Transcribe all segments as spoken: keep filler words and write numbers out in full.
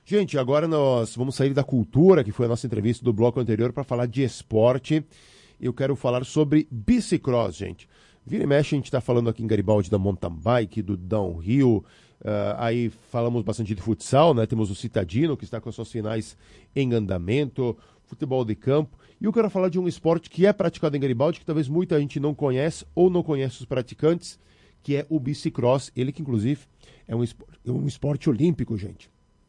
Gente, agora nós vamos sair da cultura, que foi a nossa entrevista do bloco anterior, para falar de esporte. Eu quero falar sobre bicicross, gente. Vira e mexe, a gente está falando aqui em Garibaldi da mountain bike, do downhill, uh, aí falamos bastante de futsal, né? Temos o Citadino, que está com as suas finais em andamento, futebol de campo. E eu quero falar de um esporte que é praticado em Garibaldi, que talvez muita gente não conhece ou não conhece os praticantes, que é o bicicross. Ele que, inclusive, é um esporte, um esporte olímpico, gente.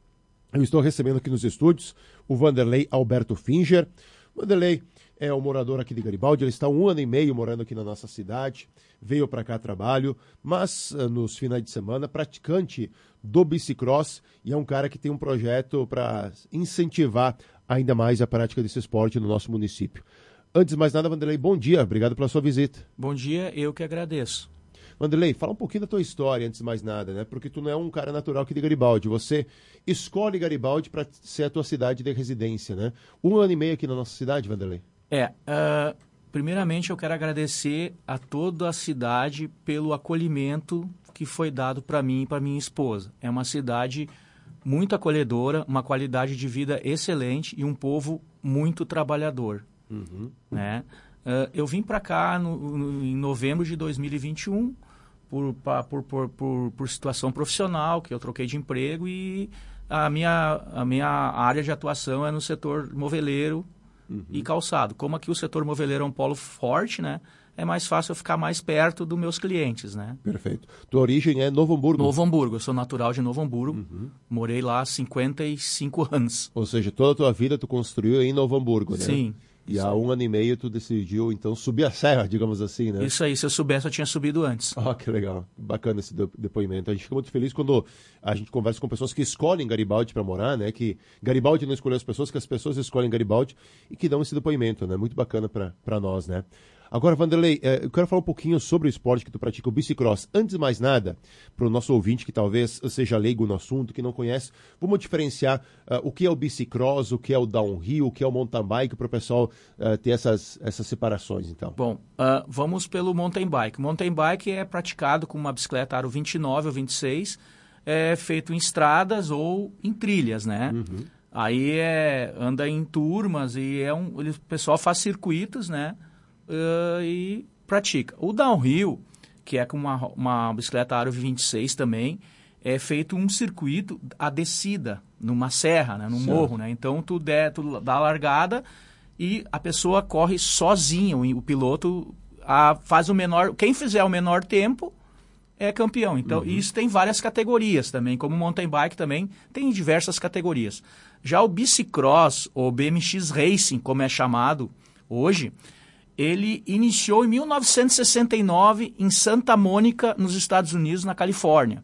Eu estou recebendo aqui nos estúdios o Vanderlei Alberto Finger. Vanderlei é um morador aqui de Garibaldi, ele está um ano e meio morando aqui na nossa cidade, veio para cá a trabalho, mas nos finais de semana praticante do bicicross e é um cara que tem um projeto para incentivar ainda mais a prática desse esporte no nosso município. Antes de mais nada, Vanderlei, bom dia, obrigado pela sua visita. Bom dia, eu que agradeço. Vanderlei, fala um pouquinho da tua história antes de mais nada, né? Porque tu não é um cara natural aqui de Garibaldi, você escolhe Garibaldi para ser a tua cidade de residência, né? Um ano e meio aqui na nossa cidade, Vanderlei. É, uh, primeiramente eu quero agradecer a toda a cidade pelo acolhimento que foi dado para mim e para minha esposa. É uma cidade muito acolhedora, uma qualidade de vida excelente e um povo muito trabalhador, uhum. né? Uh, eu vim para cá no, no, em novembro de dois mil e vinte e um por, pra, por, por, por, por situação profissional, que eu troquei de emprego e a minha, a minha área de atuação é no setor moveleiro uhum. e calçado. Como aqui o setor moveleiro é um polo forte, né, é mais fácil eu ficar mais perto dos meus clientes, né? Perfeito. Tua origem é Novo Hamburgo? Novo Hamburgo. Eu sou natural de Novo Hamburgo. Uhum. Morei lá há cinquenta e cinco anos. Ou seja, toda a tua vida tu construiu em Novo Hamburgo, né? Sim. E há um ano e meio tu decidiu, então, subir a serra, digamos assim, né? Isso aí, se eu soubesse, eu tinha subido antes. Ah, oh, que legal. Bacana esse depoimento. A gente fica muito feliz quando a gente conversa com pessoas que escolhem Garibaldi para morar, né? Que Garibaldi não escolheu as pessoas, que as pessoas escolhem Garibaldi e que dão esse depoimento, né? Muito bacana para nós, né? Agora, Vanderlei, eu quero falar um pouquinho sobre o esporte que tu pratica, o bicicross. Antes de mais nada, para o nosso ouvinte que talvez seja leigo no assunto, que não conhece, vamos diferenciar uh, o que é o bicicross, o que é o downhill, o que é o mountain bike, para o pessoal uh, ter essas, essas separações, então. Bom, uh, vamos pelo mountain bike. O mountain bike é praticado com uma bicicleta aro vinte e nove ou vinte e seis, é feito em estradas ou em trilhas, né? Uhum. Aí é, anda em turmas e é um, o pessoal faz circuitos, né? Uh, e pratica. O downhill, que é com uma, uma bicicleta aro vinte e seis também, é feito um circuito a descida, numa serra, né, num certo. morro, né? Então tu, der, tu dá a largada e a pessoa corre sozinha, o, o piloto a, faz o menor, quem fizer o menor tempo é campeão. Então uhum. isso tem várias categorias também, como o mountain bike também tem diversas categorias. Já o bicicross, ou B M X Racing, como é chamado hoje, ele iniciou em mil novecentos e sessenta e nove em Santa Mônica, nos Estados Unidos, na Califórnia.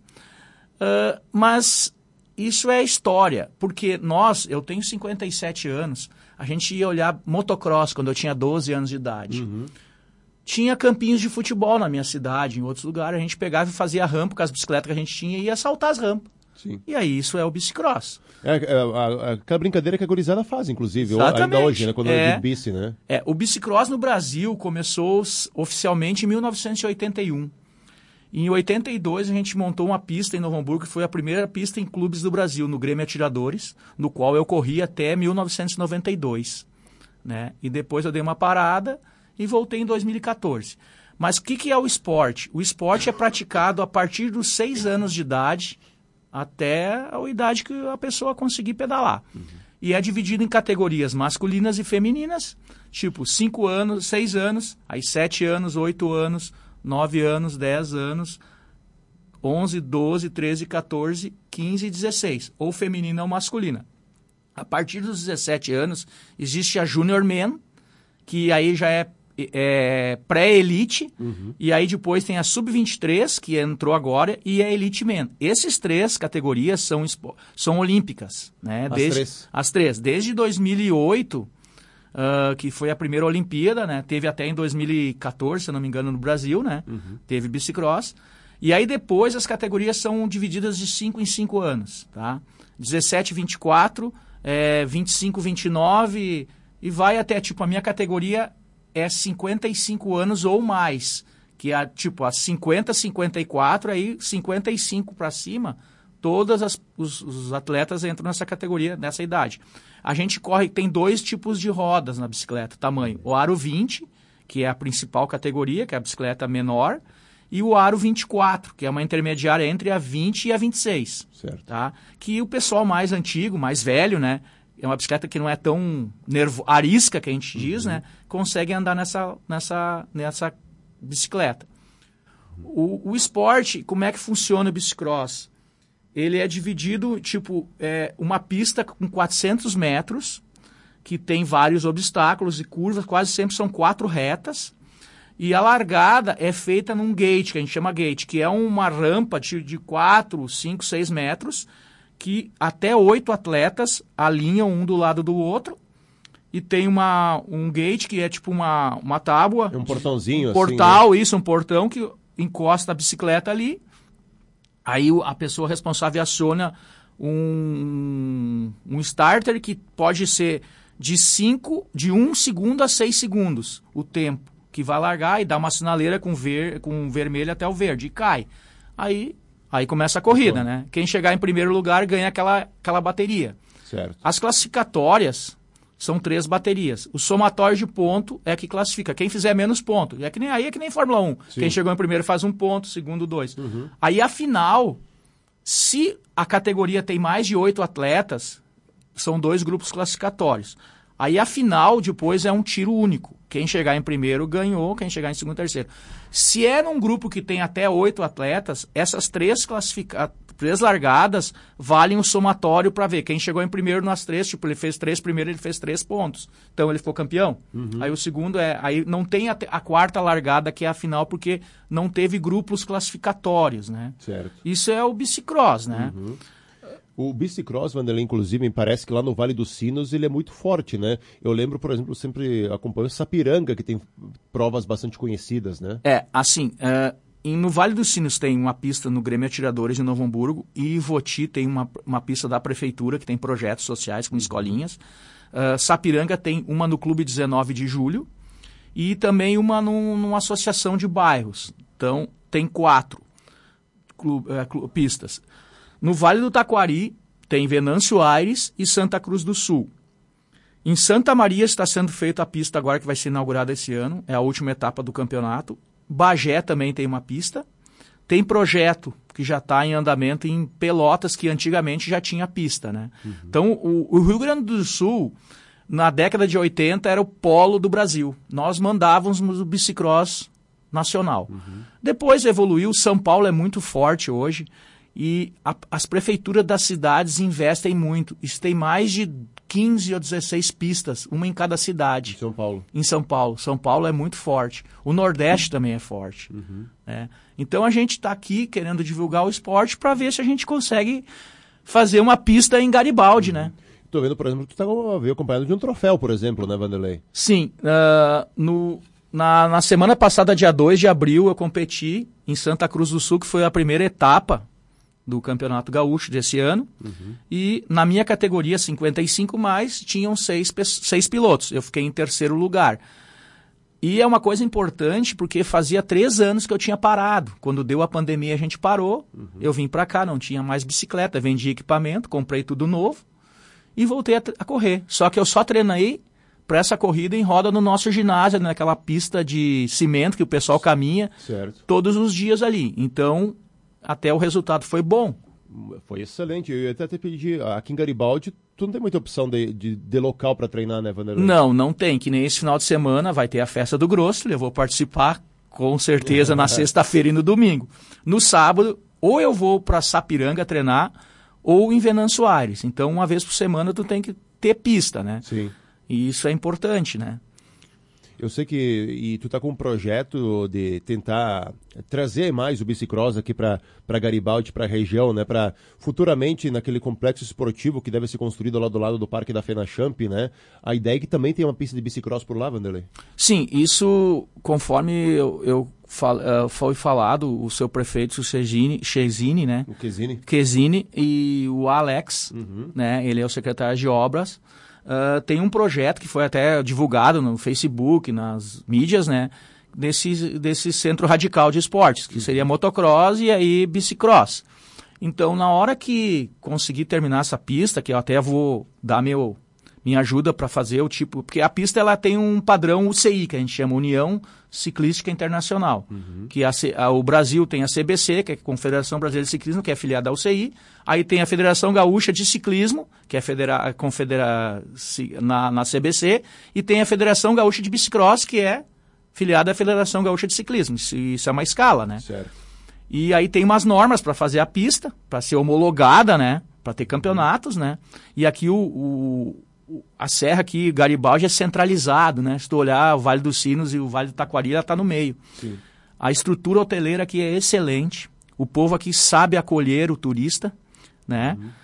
Uh, mas isso é história, porque nós, eu tenho cinquenta e sete anos, a gente ia olhar motocross quando eu tinha doze anos de idade. Uhum. Tinha campinhos de futebol na minha cidade, em outros lugares, a gente pegava e fazia rampa com as bicicletas que a gente tinha e ia saltar as rampas. Sim. E aí isso é o bicicross. É, é, é, aquela brincadeira que a gurizada faz, inclusive, Exatamente. ainda hoje, né, quando é de bici, né? É, o bicicross no Brasil começou oficialmente em mil novecentos e oitenta e um. Em oitenta e dois a gente montou uma pista em Novo Hamburgo, que foi a primeira pista em clubes do Brasil, no Grêmio Atiradores, no qual eu corri até mil novecentos e noventa e dois. Né? E depois eu dei uma parada e voltei em dois mil e quatorze. Mas o que, que é o esporte? O esporte é praticado a partir dos seis anos de idade até a idade que a pessoa conseguir pedalar. Uhum. E é dividido em categorias masculinas e femininas, tipo cinco anos, seis anos, aí sete anos, oito anos, nove anos, dez anos, onze, doze, treze, quatorze, quinze e dezesseis, ou feminina ou masculina. A partir dos dezessete anos, existe a Junior Man, que aí já é É, pré-elite, uhum. e aí depois tem a sub vinte e três, que entrou agora, e a Elite Man. Essas três categorias são, são olímpicas. Né? As Desde, três? As três. Desde dois mil e oito, uh, que foi a primeira Olimpíada, né? Teve até em dois mil e quatorze, se não me engano, no Brasil, né? Uhum. Teve bicicross. E aí depois as categorias são divididas de cinco em cinco anos. Tá? dezessete, vinte e quatro, é, vinte e cinco, vinte e nove, e vai até, tipo, a minha categoria é cinquenta e cinco anos ou mais, que é tipo a cinquenta, cinquenta e quatro, aí cinquenta e cinco para cima, todos os, os atletas entram nessa categoria, nessa idade. A gente corre, tem dois tipos de rodas na bicicleta, tamanho. O aro vinte, que é a principal categoria, que é a bicicleta menor, e o aro vinte e quatro, que é uma intermediária entre a vinte e a vinte e seis. Certo. Tá? Que o pessoal mais antigo, mais velho, né? É uma bicicleta que não é tão nervo, arisca, que a gente diz, uhum. né? Consegue andar nessa, nessa, nessa bicicleta. O, o esporte, como é que funciona o bicicross? Ele é dividido, tipo, é, uma pista com quatrocentos metros, que tem vários obstáculos e curvas, quase sempre são quatro retas. E a largada é feita num gate, que a gente chama gate, que é uma rampa de, de quatro, cinco, seis metros, que até oito atletas alinham um do lado do outro. E tem uma, um gate que é tipo uma, uma tábua. É um portãozinho um portal, assim, né? Isso, um portão que encosta a bicicleta ali. Aí a pessoa responsável aciona um, um starter que pode ser de cinco, de um segundo a seis segundos o tempo, que vai largar e dá uma sinaleira com, ver, com vermelho até o verde e cai. Aí, aí começa a corrida, né? Quem chegar em primeiro lugar ganha aquela, aquela bateria. Certo. As classificatórias são três baterias. O somatório de ponto é que classifica. Quem fizer menos ponto. É que nem, aí é que nem Fórmula um. Sim. Quem chegou em primeiro faz um ponto, segundo dois. Uhum. Aí a final, se a categoria tem mais de oito atletas, são dois grupos classificatórios. Aí a final depois é um tiro único. Quem chegar em primeiro ganhou, quem chegar em segundo, terceiro. Se é num grupo que tem até oito atletas, essas três classifica... três largadas valem o somatório para ver. Quem chegou em primeiro nas três, tipo, ele fez três primeiro, ele fez três pontos. Então ele ficou campeão. Uhum. Aí o segundo é... Aí não tem a, a quarta largada, que é a final, porque não teve grupos classificatórios, né? Certo. Isso é o bicicross, né? Uhum. O bicicross, Vanderlei, inclusive, me parece que lá no Vale dos Sinos ele é muito forte, né? Eu lembro, por exemplo, eu sempre acompanho Sapiranga, que tem provas bastante conhecidas, né? É, assim, uh, em, no Vale dos Sinos tem uma pista no Grêmio Atiradores de Novo Hamburgo e em Voti tem uma, uma pista da prefeitura que tem projetos sociais com escolinhas. Uh, Sapiranga tem uma no Clube dezenove de Julho e também uma no, numa associação de bairros. Então, tem quatro clube, uh, clube, pistas. No Vale do Taquari tem Venâncio Aires e Santa Cruz do Sul. Em Santa Maria está sendo feita a pista agora que vai ser inaugurada esse ano, é a última etapa do campeonato. Bagé também tem uma pista. Tem projeto que já está em andamento em Pelotas, que antigamente já tinha pista, né? Uhum. Então o, o Rio Grande do Sul, na década de oitenta, era o polo do Brasil. Nós mandávamos o bicicross nacional. Uhum. Depois evoluiu, São Paulo é muito forte hoje. E a, as prefeituras das cidades investem muito. Isso tem mais de quinze ou dezesseis pistas, uma em cada cidade. Em São Paulo. Em São Paulo. São Paulo é muito forte. O Nordeste também é forte. Uhum. Né? Então a gente está aqui querendo divulgar o esporte para ver se a gente consegue fazer uma pista em Garibaldi, uhum. né? Estou vendo, por exemplo, que tu está acompanhado de um troféu, por exemplo, né, Vanderlei? Sim. Uh, no... Na, na semana passada, dia dois de abril, eu competi em Santa Cruz do Sul, que foi a primeira etapa do Campeonato Gaúcho desse ano, uhum. e na minha categoria cinquenta e cinco mais, tinham seis, seis pilotos, eu fiquei em terceiro lugar. E é uma coisa importante, porque fazia três anos que eu tinha parado, quando deu a pandemia a gente parou, uhum. eu vim para cá, não tinha mais bicicleta, vendi equipamento, comprei tudo novo, e voltei a, a correr, só que eu só treinei para essa corrida em roda no nosso ginásio, naquela pista de cimento que o pessoal caminha, certo. Todos os dias ali, então... Até o resultado foi bom. Foi excelente. Eu ia até te pedir, aqui em Garibaldi, tu não tem muita opção de, de, de local para treinar, né, Vanderlei? Não, não tem. Que nem esse final de semana vai ter a festa do Grosso, eu vou participar com certeza na sexta-feira e no domingo. No sábado, ou eu vou para Sapiranga treinar, ou em Venâncio Aires. Então, uma vez por semana, tu tem que ter pista, né? Sim. E isso é importante, né? Eu sei que e tu tá com um projeto de tentar trazer mais o bicicross aqui para Garibaldi, para a região, né? Para futuramente naquele complexo esportivo que deve ser construído lá do lado do Parque da Fenachamp, né? A ideia é que também tem uma pista de bicicross por lá, Vanderlei? Sim, isso conforme eu, eu fal, uh, foi falado, o seu prefeito, o Chesini, né? O Chesini. Chesini e o Alex, uhum. né? Ele é o secretário de obras. Uh, tem um projeto que foi até divulgado no Facebook, nas mídias, né, desse, desse centro radical de esportes, que seria motocross e aí bicicross. Então, na hora que conseguir terminar essa pista, que eu até vou dar meu, minha ajuda para fazer o tipo... Porque a pista ela tem um padrão U C I, que a gente chama União Ciclística Internacional. Uhum. Que a, a, o Brasil tem a C B C, que é a Confederação Brasileira de Ciclismo, que é afiliada à U C I. Aí tem a Federação Gaúcha de Ciclismo, que é federa, confedera, na, na C B C. E tem a Federação Gaúcha de Bicicross, que é filiada à Federação Gaúcha de Ciclismo. Isso, isso é uma escala, né? Certo. E aí tem umas normas para fazer a pista, para ser homologada, né? Para ter campeonatos, né? E aqui o, o, a serra aqui, Garibaldi, é centralizado, né? Se tu olhar o Vale dos Sinos e o Vale do Taquari, ela está no meio. Sim. A estrutura hoteleira aqui é excelente. O povo aqui sabe acolher o turista, né? Uhum.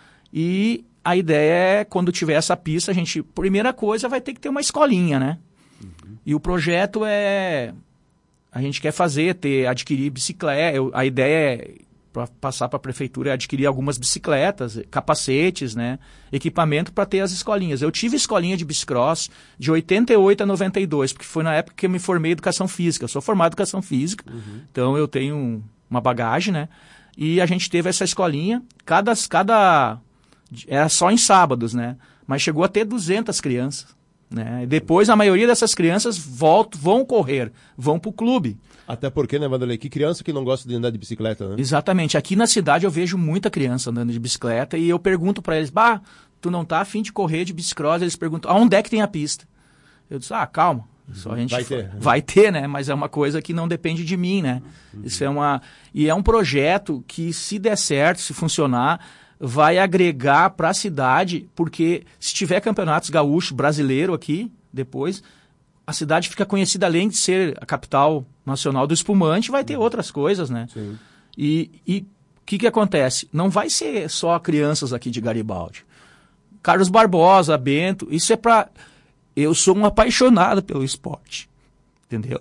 E a ideia é, quando tiver essa pista, a gente... Primeira coisa, vai ter que ter uma escolinha, né? Uhum. E o projeto é... A gente quer fazer, ter, adquirir bicicleta. Eu, a ideia é, para passar para a prefeitura, é adquirir algumas bicicletas, capacetes, né? Equipamento para ter as escolinhas. Eu tive escolinha de bicicross de oitenta e oito a noventa e dois, porque foi na época que eu me formei em educação física. Eu sou formado em educação física, uhum. Então eu tenho uma bagagem, né? E a gente teve essa escolinha. Cada, cada... Era só em sábados, né? Mas chegou a ter duzentas crianças. Né? Depois, a maioria dessas crianças voltam, vão correr, vão para o clube. Até porque, né, Vanderlei, que criança que não gosta de andar de bicicleta, né? Exatamente. Aqui na cidade eu vejo muita criança andando de bicicleta e eu pergunto para eles, bah, tu não tá afim de correr de bicicross? Eles perguntam, aonde é que tem a pista? Eu disse, ah, calma. Só a gente vai ter. Vai ter, né? Mas é uma coisa que não depende de mim, né? Uhum. Isso é uma... E é um projeto que, se der certo, se funcionar... vai agregar para a cidade, porque se tiver campeonatos gaúchos brasileiro aqui, depois, a cidade fica conhecida, além de ser a capital nacional do espumante, vai ter outras coisas, né? Sim. E o que que acontece? Não vai ser só crianças aqui de Garibaldi. Carlos Barbosa, Bento, isso é para... Eu sou um apaixonado pelo esporte, entendeu?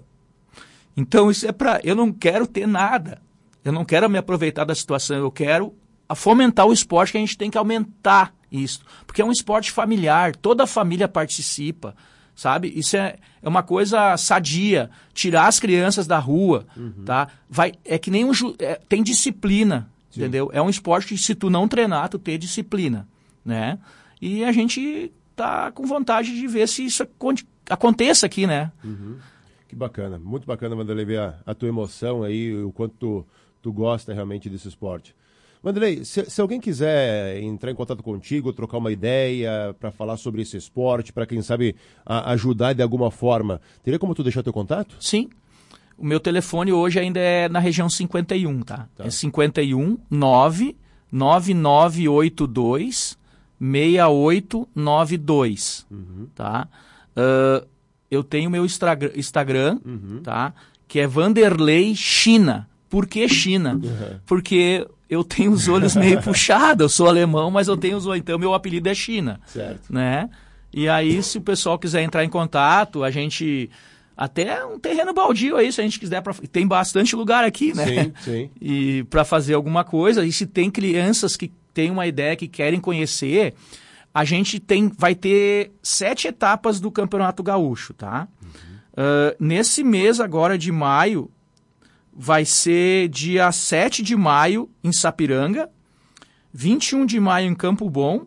Então isso é para... Eu não quero ter nada, eu não quero me aproveitar da situação, eu quero... a fomentar o esporte, que a gente tem que aumentar isso. Porque é um esporte familiar, toda a família participa, sabe? Isso é, é uma coisa sadia, tirar as crianças da rua, uhum. Tá? Vai, é que nem um... É, tem disciplina, sim. Entendeu? É um esporte que, se tu não treinar, tu tem disciplina, né? E a gente tá com vontade de ver se isso aconteça aqui, né? Uhum. Que bacana, muito bacana, Vanderlei, ver a, a tua emoção aí, o quanto tu, tu gosta realmente desse esporte. Vanderlei, se, se alguém quiser entrar em contato contigo, trocar uma ideia para falar sobre esse esporte, para quem sabe a, ajudar de alguma forma, teria como tu deixar teu contato? Sim. O meu telefone hoje ainda é na região cinquenta e um, tá? Tá. É cinquenta e um, nove, nove nove oito dois, seis oito nove dois, uhum. Tá? Uh, eu tenho meu Instagram, uhum. Tá? Que é Vanderlei China. Por que China? Uhum. Porque... eu tenho os olhos meio puxados, eu sou alemão, mas eu tenho os olhos, então meu apelido é China. Certo. Né? E aí, se o pessoal quiser entrar em contato, a gente... Até um terreno baldio aí, se a gente quiser... Pra, tem bastante lugar aqui, né? Sim, sim. E para fazer alguma coisa, e se tem crianças que têm uma ideia, que querem conhecer, a gente tem, vai ter sete etapas do Campeonato Gaúcho, tá? Uhum. Uh, nesse mês agora de maio, vai ser dia sete de maio em Sapiranga, vinte e um de maio em Campo Bom,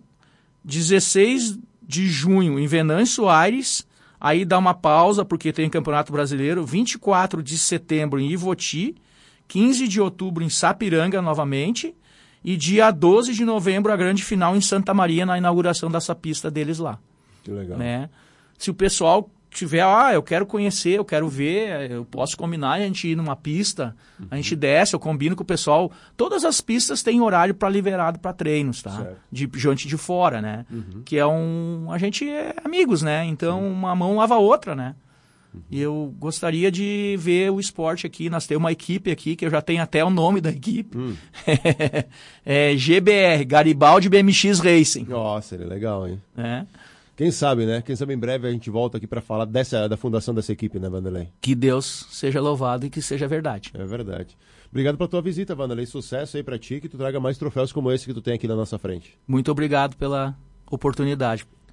dezesseis de junho em Venâncio Aires, aí dá uma pausa porque tem Campeonato Brasileiro, vinte e quatro de setembro em Ivoti, quinze de outubro em Sapiranga novamente, e dia doze de novembro a grande final em Santa Maria, na inauguração dessa pista deles lá. Que legal. Né? Se o pessoal tiver, ah, eu quero conhecer, eu quero ver, eu posso combinar a gente ir numa pista, uhum. A gente desce, eu combino com o pessoal. Todas as pistas têm horário para liberado para treinos, tá? Certo. De gente de fora, né? Uhum. Que é um... A gente é amigos, né? Então, sim. Uma mão lava a outra, né? Uhum. E eu gostaria de ver o esporte aqui. Nós temos uma equipe aqui, que eu já tenho até o nome da equipe. Hum. É G B R, Garibaldi B M X Racing. Nossa, seria legal, hein? É. Quem sabe, né? Quem sabe em breve a gente volta aqui para falar dessa, da fundação dessa equipe, né, Vanderlei? Que Deus seja louvado e que seja verdade. É verdade. Obrigado pela tua visita, Vanderlei. Sucesso aí para ti, que tu traga mais troféus como esse que tu tem aqui na nossa frente. Muito obrigado pela oportunidade.